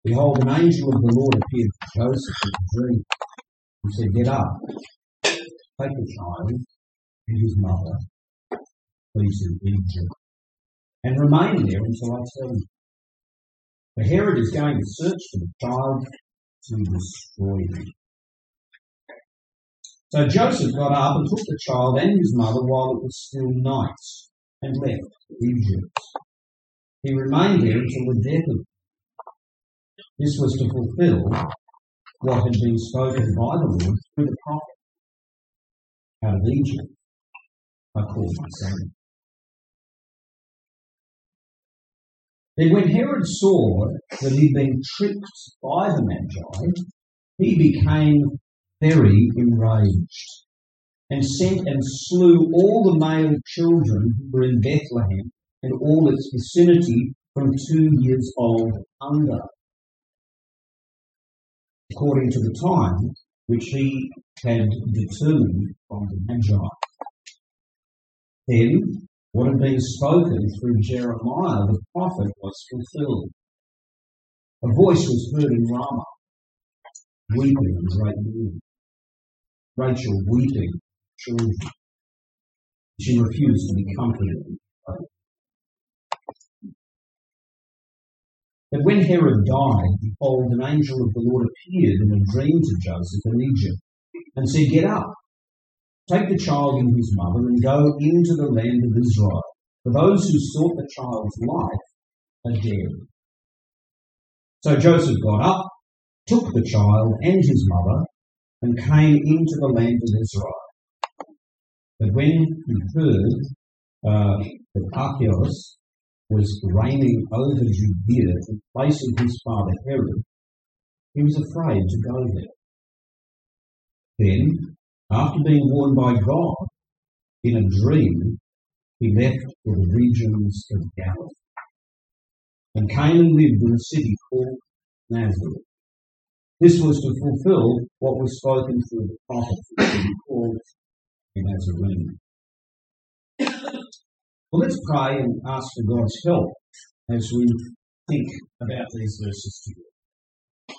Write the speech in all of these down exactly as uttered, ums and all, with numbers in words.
behold, an angel of the Lord appeared to Joseph in a dream. He said, "Get up, take the child and his mother, please to Egypt, and remain there until I tell you. For Herod is going to search for the child to destroy him." So Joseph got up and took the child and his mother while it was still night and left Egypt. He remained there until the death of him. This was to fulfill what had been spoken by the Lord through the prophet. "Out of Egypt I called my son." Then when Herod saw that he'd been tricked by the Magi, he became very enraged and sent and slew all the male children who were in Bethlehem and all its vicinity from two years old under, according to the time which he had determined from the Magi. Then what had been spoken through Jeremiah the prophet was fulfilled. A voice was heard in Ramah, weeping and great mourning, Rachel weeping children. She refused to be comforted. But when Herod died, behold, an angel of the Lord appeared in a dream to Joseph in Egypt, and said, "Get up, take the child and his mother, and go into the land of Israel, for those who sought the child's life are dead." So Joseph got up, took the child and his mother, and came into the land of Israel. But when he heard uh, that Archelaus was reigning over Judea in place of his father Herod, he was afraid to go there. Then, after being warned by God in a dream, he left for the regions of Galilee and came and lived in a city called Nazareth. This was to fulfill what was spoken through the prophets, that he called a Nazarene. Well, let's pray and ask for God's help as we think about these verses together.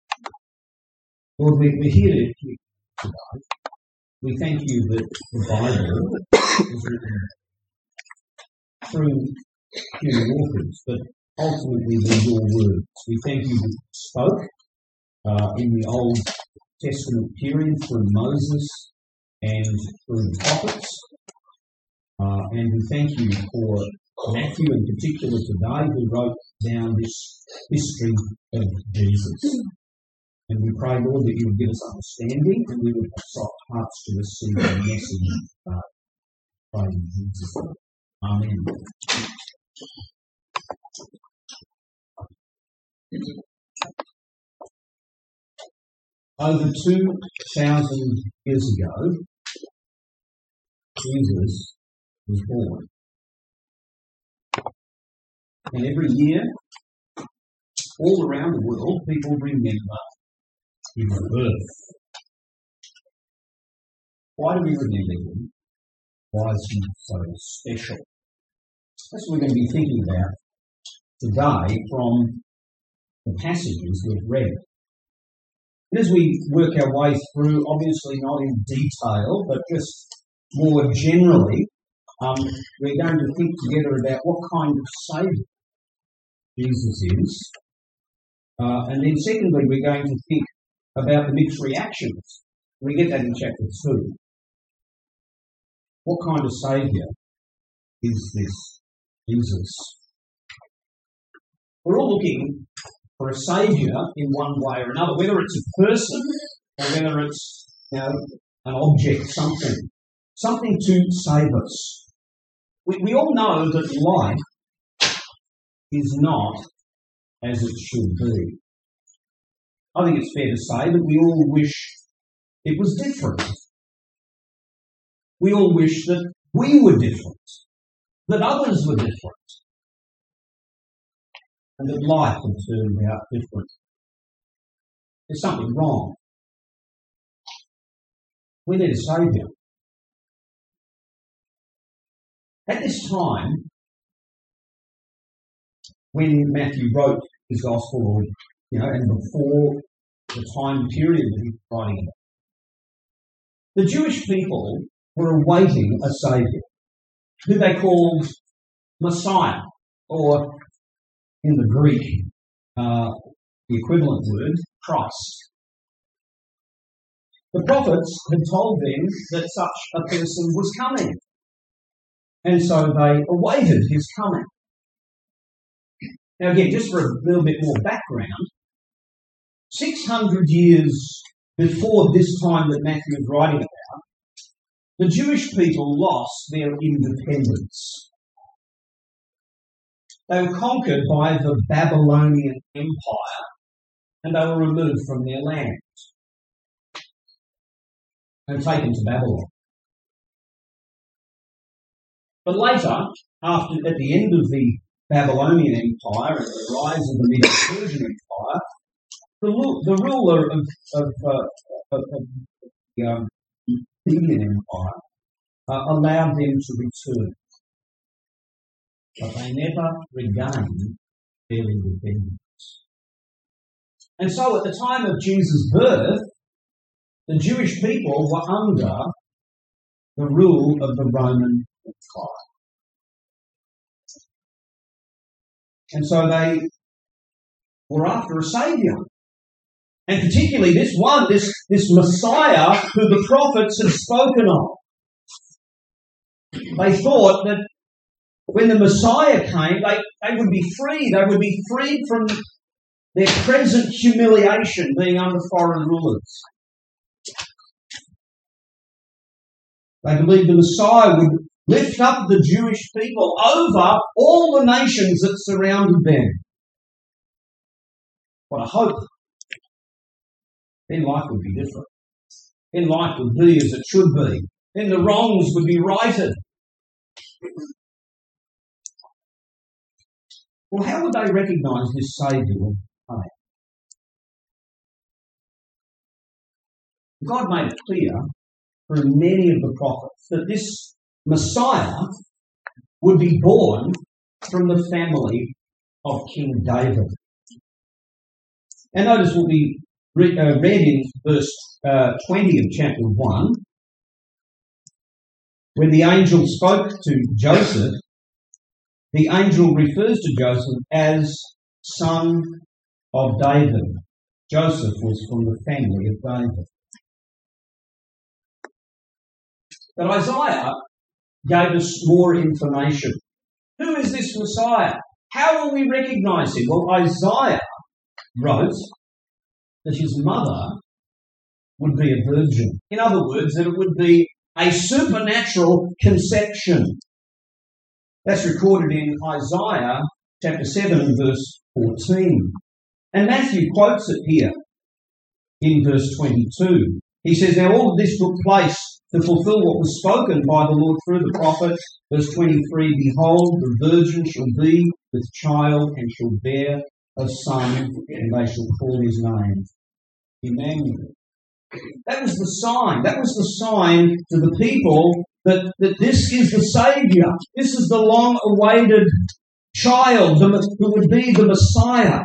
Lord, we're here to hear today. We thank you that the Bible is written through human authors, but ultimately they're your words. We thank you that you spoke uh, in the Old Testament period through Moses and through the prophets. Uh, and we thank you for Matthew in particular today, who wrote down this history of Jesus. And we pray, Lord, that you would give us understanding and we would have soft hearts to receive the message. Uh, pray in Jesus' name. Amen. Over two thousand years ago, Jesus was born. And every year, all around the world, people remember his birth. Why do we remember him? Why is he so special? That's what we're going to be thinking about today from the passages we've read. And as we work our way through, obviously not in detail, but just more generally, um, we're going to think together about what kind of Saviour Jesus is. Uh, and then secondly, we're going to think about the mixed reactions. We get that in chapter two. What kind of Saviour is this Jesus? We're all looking for a saviour in one way or another, whether it's a person or whether it's, you know, an object, something, something to save us. We, we all know that life is not as it should be. I think it's fair to say that we all wish it was different. We all wish that we were different, that others were different, and that life had turned out different. There's something wrong. We need a saviour. At this time, when Matthew wrote his gospel, or you know, and before the time period that he's writing about. The Jewish people were awaiting a Saviour, who they called Messiah, or in the Greek, uh, the equivalent word, Christ. The prophets had told them that such a person was coming, and so they awaited his coming. Now again, just for a little bit more background, six hundred years before this time that Matthew is writing about, the Jewish people lost their independence. They were conquered by the Babylonian Empire, and they were removed from their land and taken to Babylon. But later, after at the end of the Babylonian Empire and the rise of the Medo-Persian Empire, the, the ruler of, of, uh, of, of the um, Median Empire uh, allowed them to return. But they never regained their independence. And so at the time of Jesus' birth, the Jewish people were under the rule of the Roman Empire. And so they were after a saviour. And particularly this one, this, this Messiah who the prophets had spoken of. They thought that when the Messiah came, they, they would be free. They would be freed from their present humiliation being under foreign rulers. They believed the Messiah would lift up the Jewish people over all the nations that surrounded them. What a hope. Then life would be different. Then life would be as it should be. Then the wrongs would be righted. Well, how would they recognise this Saviour coming? God made it clear through many of the prophets that this Messiah would be born from the family of King David. And notice what we read, uh, read in verse uh, twenty of chapter one, when the angel spoke to Joseph. The angel refers to Joseph as son of David. Joseph was from the family of David. But Isaiah gave us more information. Who is this Messiah? How will we recognise him? Well, Isaiah wrote that his mother would be a virgin. In other words, that it would be a supernatural conception. That's recorded in Isaiah chapter seven and verse fourteen. And Matthew quotes it here in verse twenty-two. He says, now all of this took place to fulfill what was spoken by the Lord through the prophet. Verse twenty-three, behold, the virgin shall be with child and shall bear a son, and they shall call his name Emmanuel. That was the sign. That was the sign to the people that, that this is the Saviour. This is the long-awaited child the, who would be the Messiah.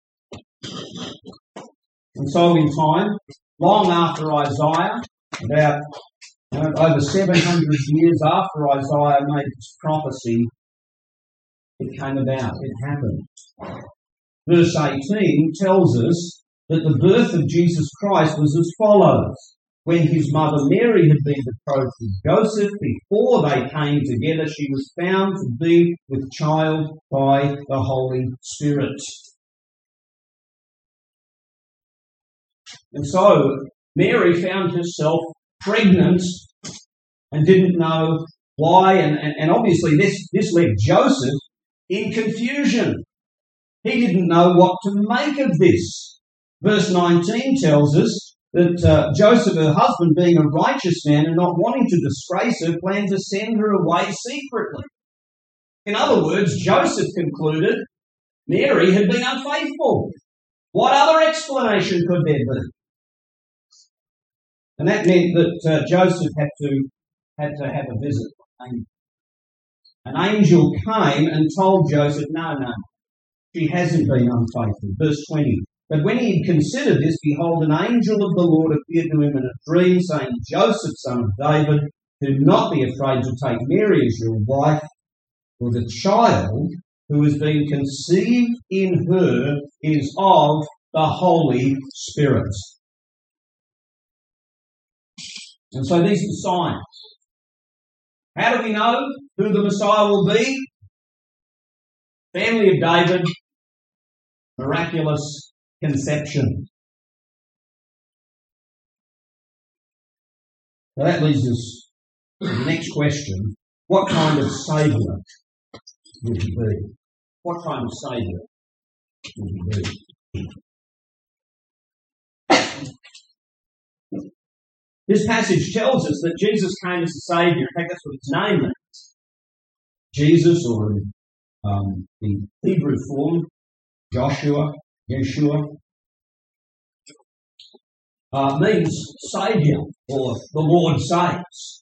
And so in time, long after Isaiah, about you know, over seven hundred years after Isaiah made this prophecy, it came about. It happened. Verse eighteen tells us that the birth of Jesus Christ was as follows. When his mother Mary had been betrothed to Joseph, before they came together, she was found to be with child by the Holy Spirit. And so Mary found herself pregnant and didn't know why, and, and, and obviously this, this left Joseph in confusion. He didn't know what to make of this. Verse nineteen tells us that uh, Joseph, her husband, being a righteous man and not wanting to disgrace her, planned to send her away secretly. In other words, Joseph concluded Mary had been unfaithful. What other explanation could there be? And that meant that uh, Joseph had to had to have a visit. An angel came and told Joseph, no, no, she hasn't been unfaithful. Verse twenty, But when he had considered this, behold, an angel of the Lord appeared to him in a dream, saying, Joseph, son of David, do not be afraid to take Mary as your wife, for the child who has been conceived in her is of the Holy Spirit. And so these are signs. How do we know who the Messiah will be? Family of David, miraculous conception. So that leads us to the next question. What kind of Saviour will he be? What kind of Saviour will he be? This passage tells us that Jesus came as a Saviour. In fact, that's what his name means. Jesus, or in um, the Hebrew form, Joshua, Yeshua, uh, means Saviour, or the Lord saves.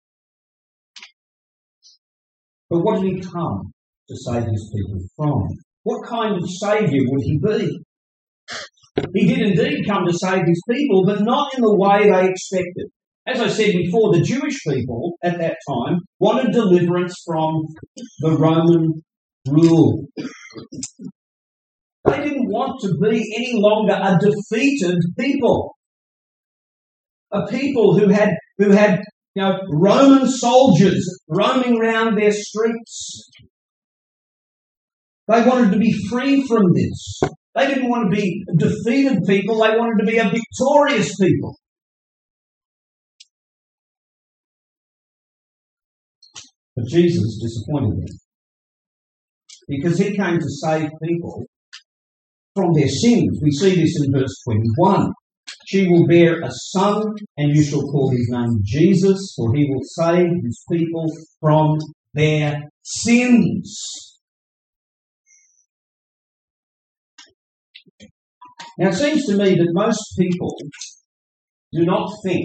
But what did he come to save his people from? What kind of Saviour would he be? He did indeed come to save his people, but not in the way they expected. As I said before, the Jewish people at that time wanted deliverance from the Roman rule. They didn't want to be any longer a defeated people. A people who had who had you know Roman soldiers roaming around their streets. They wanted to be free from this. They didn't want to be defeated people. They wanted to be a victorious people. But Jesus disappointed them, because he came to save people from their sins. We see this in verse twenty-one. She will bear a son, and you shall call his name Jesus, for he will save his people from their sins. Now, it seems to me that most people do not think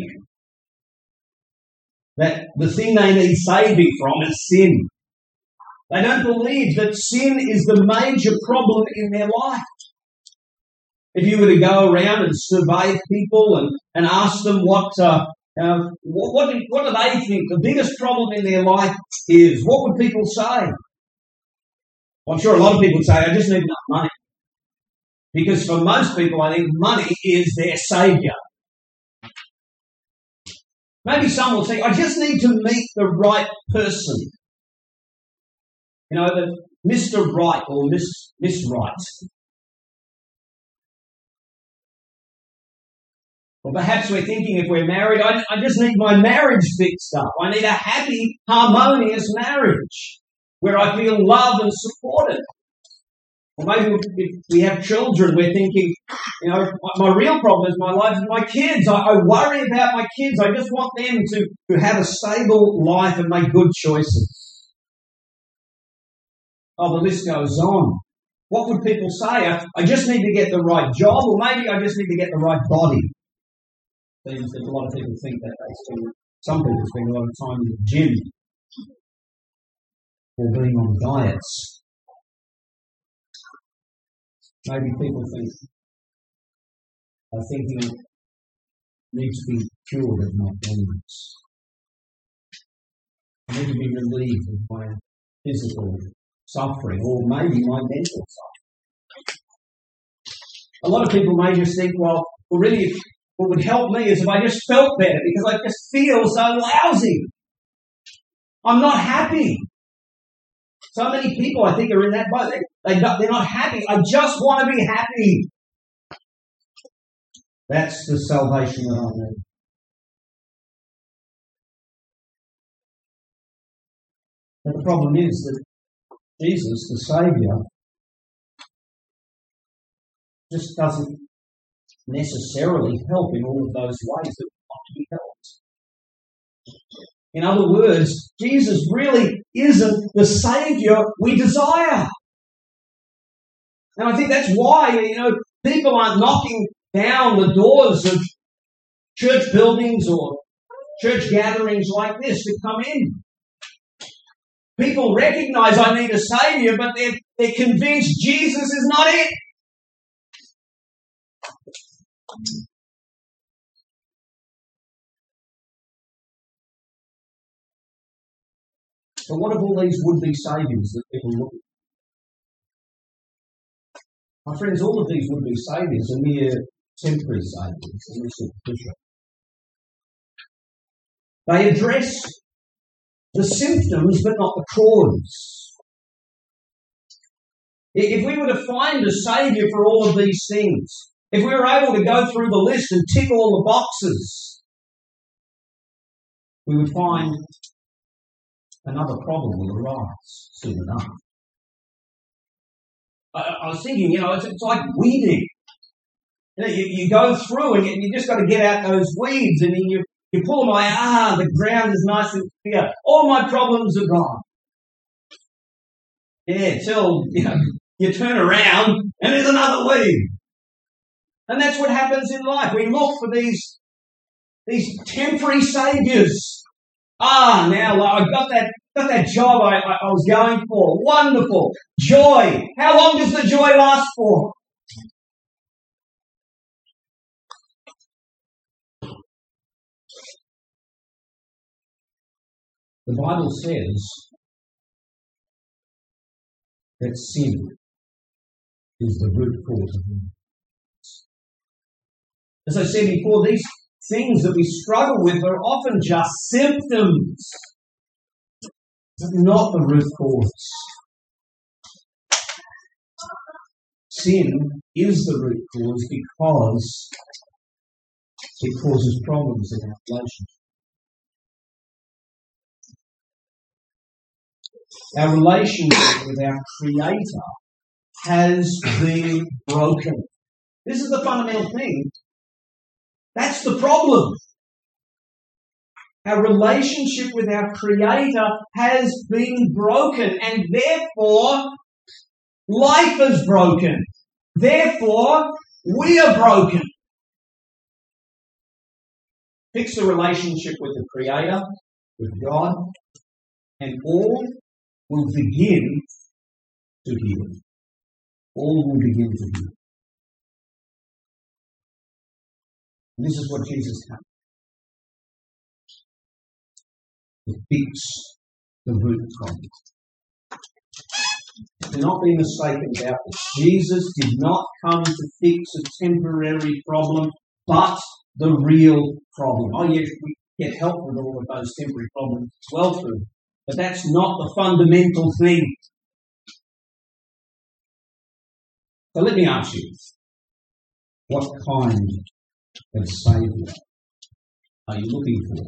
that the thing they need saving from is sin. They don't believe that sin is the major problem in their life. If you were to go around and survey people and, and ask them what, uh, uh, what, what, do, what do they think the biggest problem in their life is, what would people say? Well, I'm sure a lot of people would say, I just need enough money. Because for most people, I think money is their saviour. Maybe some will say, I just need to meet the right person. You know, the Mister Right or Miss, Miss Right. Or perhaps we're thinking, if we're married, I, I just need my marriage fixed up. I need a happy, harmonious marriage where I feel loved and supported. Or maybe if we have children, we're thinking, you know, my, my real problem is my life is my kids. I, I worry about my kids. I just want them to, to have a stable life and make good choices. Oh, the list goes on. What would people say? I, I just need to get the right job, or maybe I just need to get the right body. Seems that a lot of people think that they spend, some people spend a lot of time in the gym or being on diets. Maybe people think, I think you need to be cured of my illness. I need to be relieved of my physical suffering, or maybe my mental suffering. A lot of people may just think, well, well really, what would help me is if I just felt better, because I just feel so lousy. I'm not happy. So many people, I think, are in that boat. They, they, they're not happy. I just want to be happy. That's the salvation that I need. But the problem is that Jesus, the Saviour, just doesn't necessarily help in all of those ways that we want to be helped. In other words, Jesus really isn't the Saviour we desire. And I think that's why, you know, people aren't knocking down the doors of church buildings or church gatherings like this to come in. People recognise I need a Saviour, but they're, they're convinced Jesus is not it. But what of all these would-be saviours that people look at? My friends, all of these would-be saviours are mere temporary saviours, and they're superficial. They address the symptoms but not the cause. If we were to find a saviour for all of these things, if we were able to go through the list and tick all the boxes, we would find another problem will arise soon enough. I, I was thinking, you know, it's, it's like weeding. You know, you, you go through and you, you just got to get out those weeds, and then you, you pull them away. Ah, the ground is nice and clear. All my problems are gone. Yeah, till you know you turn around and there's another weed. And that's what happens in life. We look for these these temporary saviours. Ah, now I've got that got that job I, I, I was going for. Wonderful. Joy. How long does the joy last for? The Bible says that sin is the root cause of evil. As I said before, these things that we struggle with are often just symptoms, but not the root cause. Sin is the root cause because it causes problems in our relationship. Our relationship with our Creator has been broken. This is the fundamental thing. That's the problem. Our relationship with our Creator has been broken, and therefore life is broken. Therefore we are broken. Fix the relationship with the Creator, with God, and all will begin to heal. All will begin to heal. And this is what Jesus came to fix the root problem. Do not be mistaken about this. Jesus did not come to fix a temporary problem, but the real problem. Oh yes, we get help with all of those temporary problems as well too. But that's not the fundamental thing. So let me ask you, what kind of Saviour are you looking for?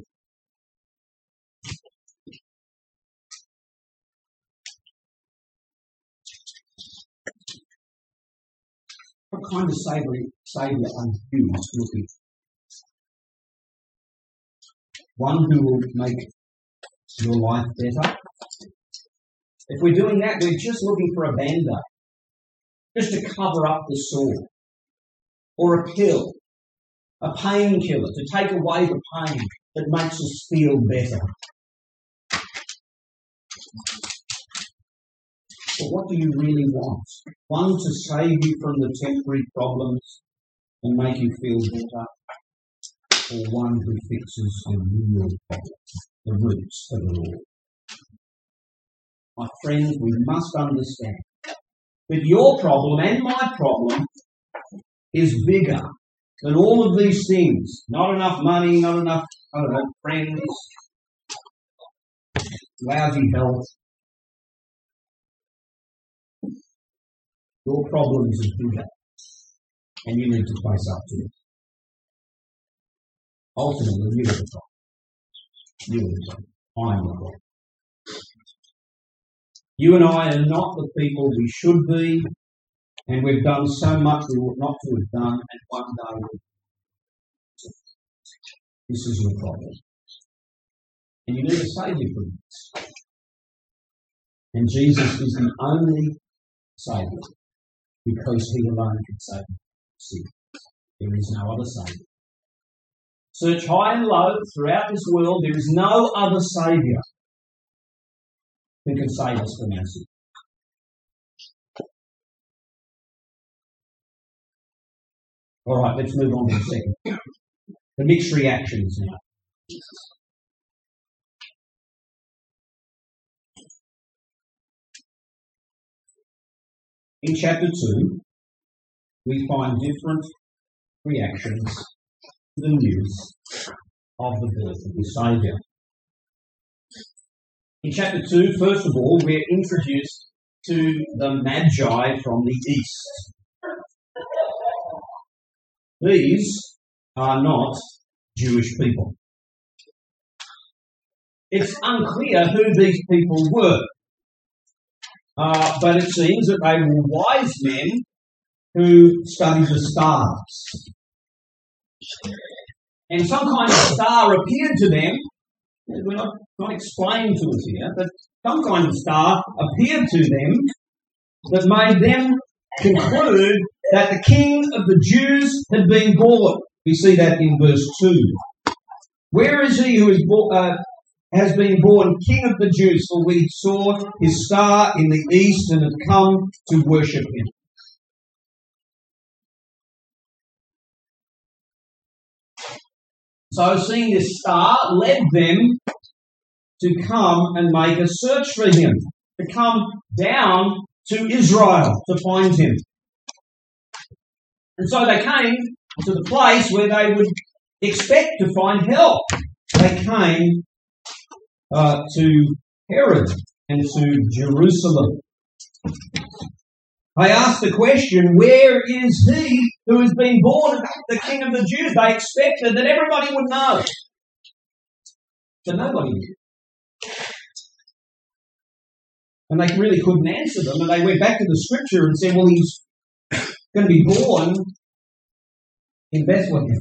What kind of Saviour, Saviour are you looking for? One who will make your life better? If we're doing that, we're just looking for a band-aid, just to cover up the sore, or a pill, a painkiller to take away the pain that makes us feel better. But what do you really want? One to save you from the temporary problems and make you feel better, or one who fixes the real problems, the roots of it all? My friends, we must understand that your problem and my problem is bigger than all of these things. Not enough money, not enough, I don't know, friends, lousy health. Your problems is bigger, and you need to face up to it. Ultimately, you are the problem. You are the problem. I am the problem. You and I are not the people we should be, and we've done so much we ought not to have done, and one day we'll. This is your problem. And you need a Saviour from this. And Jesus is the only Saviour, because He alone can save sin. There is no other Saviour. Search high and low throughout this world, there is no other Saviour who can save us from our sin. All right, let's move on to the second. The mixed reactions now. In chapter two, we find different reactions to the news of the birth of the Saviour. In chapter two, first of all, we're introduced to the Magi from the east. These are not Jewish people. It's unclear who these people were, uh, but it seems that they were wise men who studied the stars. And some kind of star appeared to them. We're not, not explained to us here, but some kind of star appeared to them that made them conclude that the King of the Jews had been born. We see that in verse two. Where is he who is born, uh, has been born King of the Jews? For we saw his star in the east and had come to worship him. So seeing this star led them to come and make a search for him, to come down to Israel to find him. And so they came to the place where they would expect to find help. They came uh, to Herod and to Jerusalem. They asked the question, where is he who has been born the King of the Jews? They expected that everybody would know. So nobody knew. And they really couldn't answer them. And they went back to the scripture and said, well, he's going to be born in Bethlehem.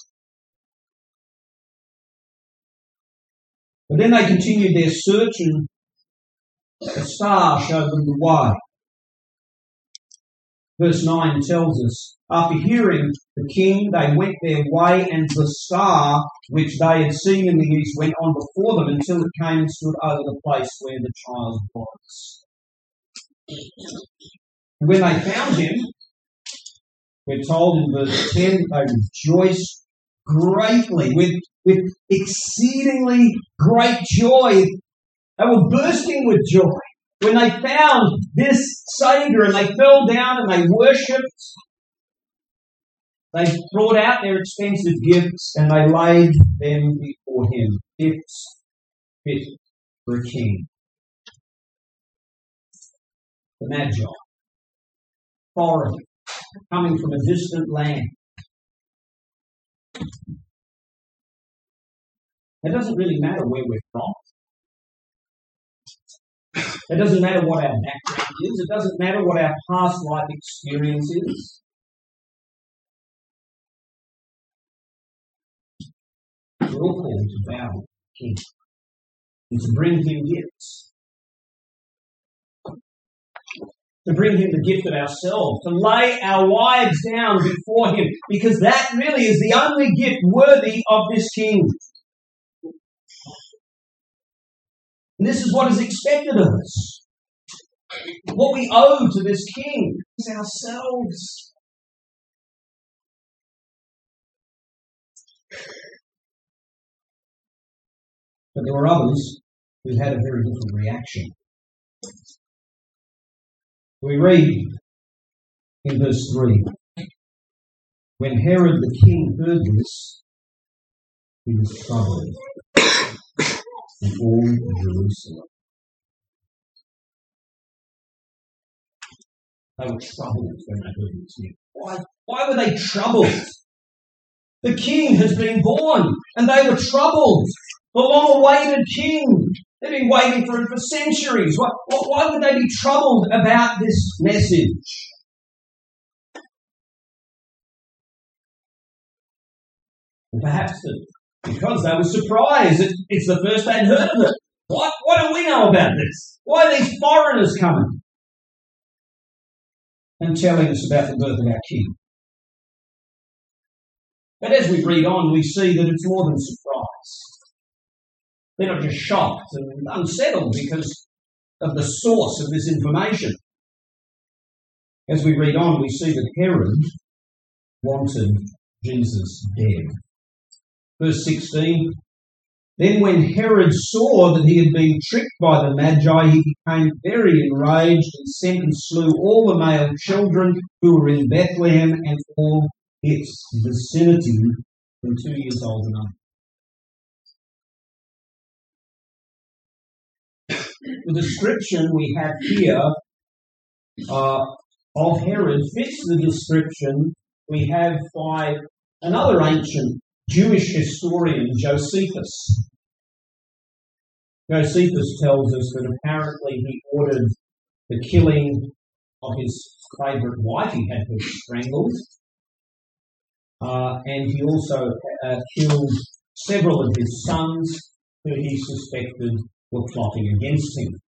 But then they continued their search and a star showed them the way. Verse nine tells us, after hearing the king, they went their way, and the star which they had seen in the east went on before them until it came and stood over the place where the child was. And when they found him, we're told in verse ten, they rejoiced greatly, with, with exceedingly great joy. They were bursting with joy when they found this Saviour, and they fell down and they worshipped. They brought out their expensive gifts and they laid them before him. Gifts fit for a king. The Magi, foreign, coming from a distant land. It doesn't really matter where we're from. It doesn't matter what our background is. It doesn't matter what our past life experience is. We're all called to bow to the King and to bring him gifts. To bring him the gift of ourselves, to lay our lives down before him, because that really is the only gift worthy of this King. And this is what is expected of us. What we owe to this King is ourselves. But there were others who had a very different reaction. We read in verse three, when Herod the king heard this, he was troubled, and all Jerusalem. They were troubled when they heard this news. Why, why were they troubled? The king has been born, and they were troubled. The long-awaited king. They've been waiting for it for centuries. Why, why would they be troubled about this message? And perhaps because they were surprised. It, it's the first they'd heard of it. What, what do we know about this? Why are these foreigners coming and telling us about the birth of our king? But as we read on, we see that it's more than surprise. They're not just shocked and unsettled because of the source of this information. As we read on, we see that Herod, wanted Jesus dead. Verse sixteen, then when Herod saw that he had been tricked by the Magi, he became very enraged and sent and slew all the male children who were in Bethlehem and all its vicinity from two years old and up. The description we have here uh, of Herod fits the description we have by another ancient Jewish historian, Josephus. Josephus tells us that apparently he ordered the killing of his favourite wife. He had her strangled. Uh, and he also uh, killed several of his sons who he suspected were plotting against him.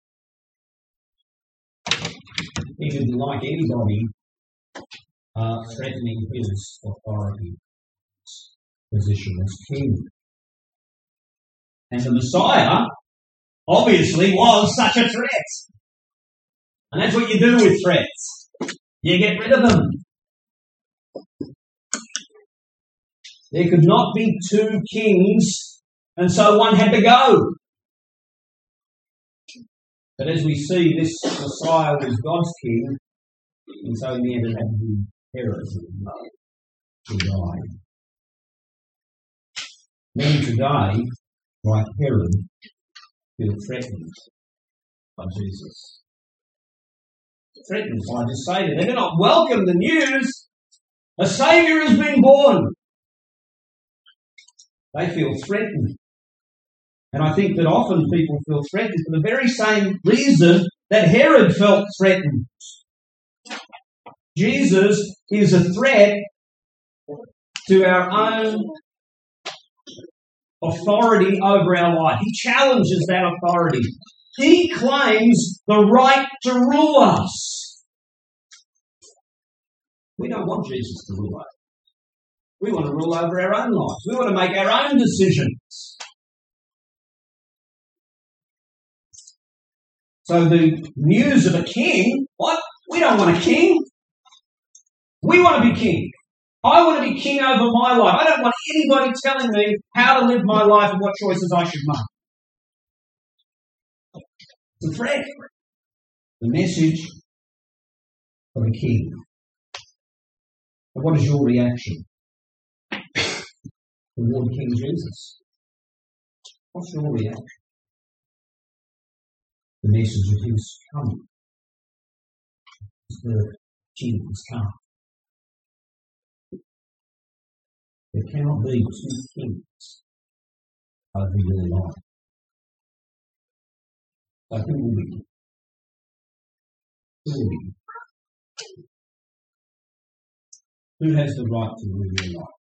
He didn't like anybody uh, threatening his authority position as king. And the Messiah obviously was such a threat. And that's what you do with threats. You get rid of them. There could not be two kings, and so one had to go. But as we see, this Messiah was God's king, and so in the end it had to be Herod who died. Many today, like Herod, feel threatened by Jesus. Threatened by the Saviour. They do not welcome the news. A Saviour has been born. They feel threatened. And I think that often people feel threatened for the very same reason that Herod felt threatened. Jesus is a threat to our own authority over our life. He challenges that authority. He claims the right to rule us. We don't want Jesus to rule us. We want to rule over our own lives. We want to make our own decisions. So the news of a king, what? We don't want a king. We want to be king. I want to be king over my life. I don't want anybody telling me how to live my life and what choices I should make. It's a threat. The message of a king. And what is your reaction toward King Jesus? What's your reaction? The message of his coming. The king has come. There cannot be two kings over your life. So who will be? Who will be? Who has the right to rule your life?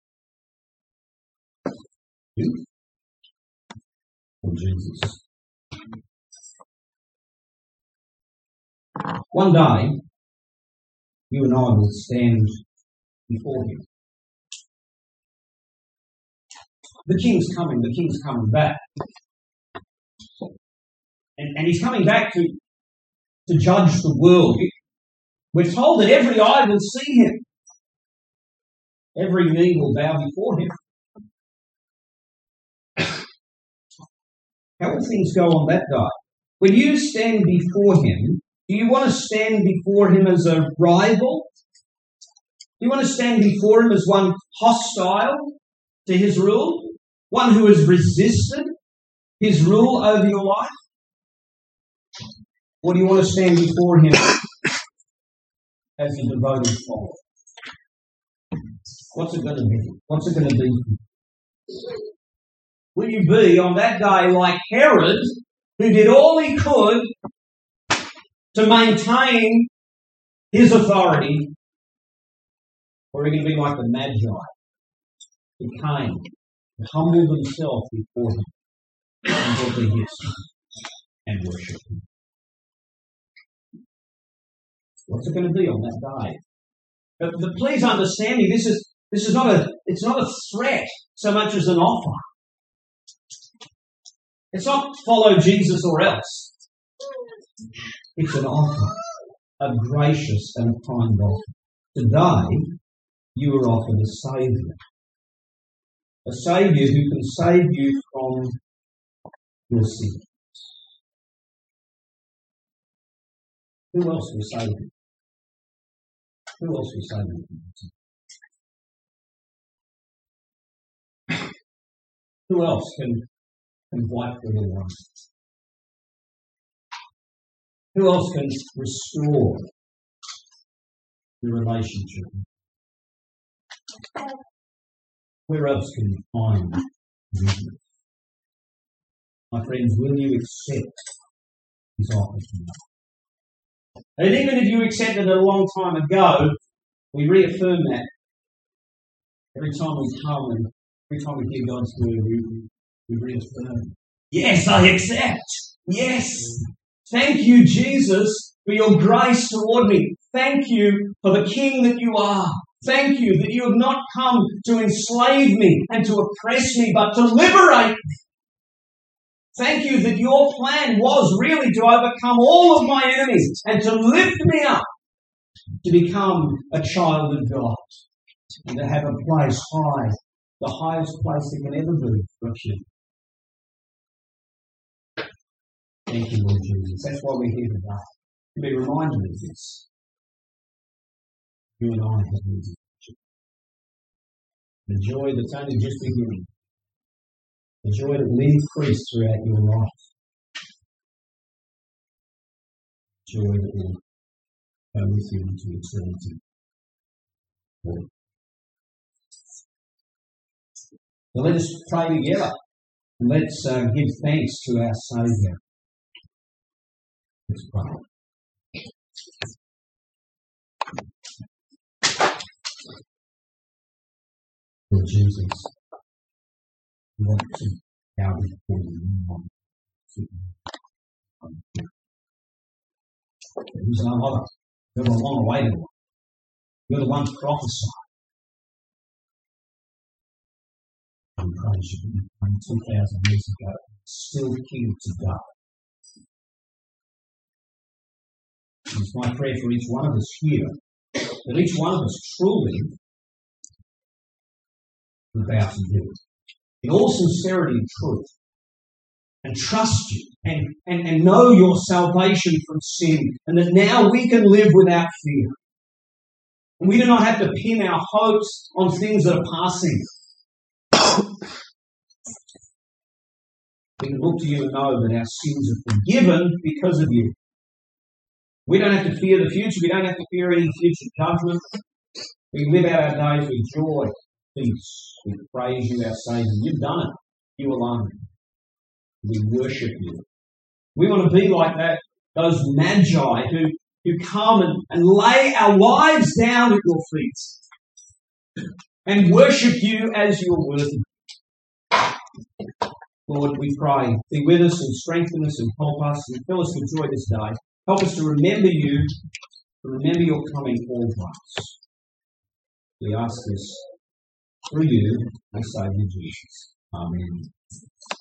You? Or Jesus? One day, you and I will stand before him. The king's coming, the king's coming back. And, and he's coming back to, to judge the world. We're told that every eye will see him. Every knee will bow before him. How will things go on that day? When you stand before him, do you want to stand before him as a rival? Do you want to stand before him as one hostile to his rule? One who has resisted his rule over your life? Or do you want to stand before him as a devoted follower? What's it going to be? What's it going to be? Will you be on that day like Herod, who did all he could to maintain his authority? Or are you going to be like the Magi, who came and humbled himself before him and brought the gifts and worshipped him? What's it going to be on that day? But, but please understand me, this is this is not a it's not a threat so much as an offer. It's not follow Jesus or else. It's an offer, a gracious and a kind offer. Today, you are offered a Saviour. A Saviour who can save you from your sins. Who else will save you? Who else will save you from your sins? Who else can, can wipe them away? Who else can restore your relationship? Where else can you find forgiveness? My friends, will you accept his offer to you? And even if you accepted it a long time ago, we reaffirm that every time we come and every time we hear God's word, we, we reaffirm. Yes, I accept. Yes. Thank you, Jesus, for your grace toward me. Thank you for the King that you are. Thank you that you have not come to enslave me and to oppress me, but to liberate me. Thank you that your plan was really to overcome all of my enemies and to lift me up to become a child of God and to have a place high, the highest place that can ever be for a kid. Thank you, Lord Jesus. That's why we're here today, to be reminded of this. You and I have music. The joy that's only just beginning. The joy that will increase throughout your life. Joy that will go with you into eternity. Well, let us pray together. And let's uh, give thanks to our Saviour. Let's pray. Lord Jesus, we want to bow before you. There's no other. You're the long awaited one. You're the one prophesied. We praise you. You came two thousand years ago, still King today. It's my prayer for each one of us here that each one of us truly will bow to you in all sincerity and truth, and trust you, and, and, and know your salvation from sin, and that now we can live without fear. And we do not have to pin our hopes on things that are passing. We can look to you and know that our sins are forgiven because of you. We don't have to fear the future. We don't have to fear any future judgment. We live out our days with joy, peace. We praise you, our Saviour. You've done it. You alone. We worship you. We want to be like that, those magi who, who come and, and lay our lives down at your feet and worship you as you're worthy. Lord, we pray, be with us and strengthen us and help us and fill us with joy this day. Help us to remember you, to remember your coming always. We ask this through you, our Saviour Jesus. Amen.